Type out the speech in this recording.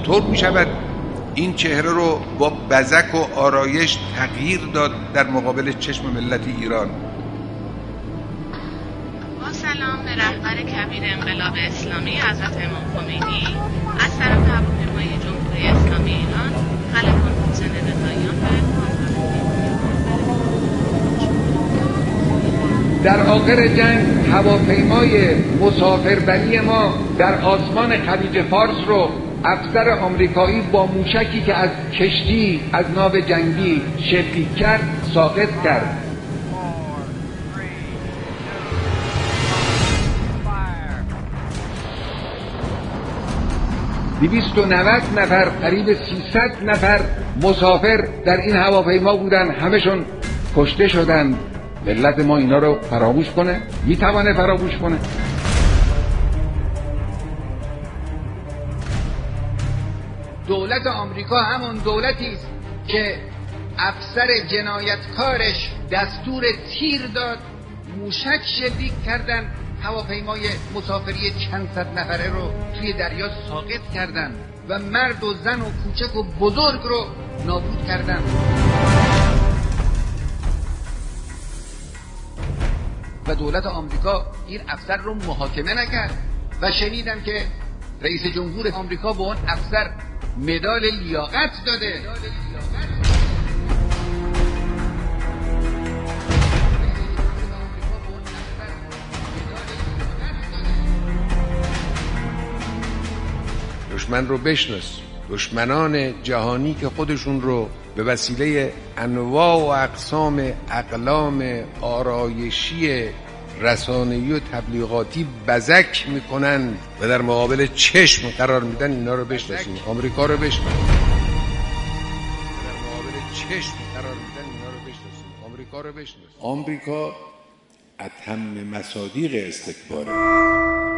چطور می شود این چهره رو با بزک و آرایش تغییر داد در مقابل چشم ملت ایران؟ با سلام به رهبر کبیر انقلاب اسلامی حضرت امام خمینی از طرف هواپیمای جمهوری اسلامی ایران خلبان حسین رضاییان در آخر جنگ هواپیمای مسافربری ما در آسمان خلیج فارس رو افسر آمریکایی با موشکی که از کشتی از ناو جنگی شلیک کرد ساقط کرد. $290 نفر، قریب 300 نفر مسافر در این هواپیما بودن، همشون کشته شدن. ملت ما اینا رو فراموش کنه؟ میتوانه فراموش کنه؟ دولت آمریکا همون دولتی است که افسر جنایتکارش دستور تیر داد، موشک شلیک کردن، هواپیمای مسافری چند صد نفره رو توی دریا ساقط کردن و مرد و زن و کوچک و بزرگ رو نابود کردن. و دولت آمریکا این افسر رو محاکمه نکرد و شنیدم که رئیس جمهور آمریکا به اون افسر مدال لیاقت داده. دشمن رو بشناس. دشمنان جهانی که خودشون رو به وسیله انواع و اقسام اقلام آرایشی رسانه‌ای و تبلیغاتی بزک میکنن و در مقابل چشم قرار میدن، اینا رو بشناسیم. آمریکا رو بشناسیم. در مقابل چشم قرار میدن، اینا رو بشناسیم. آمریکا رو بشناسیم. آمریکا اتم مصادیق استکباره.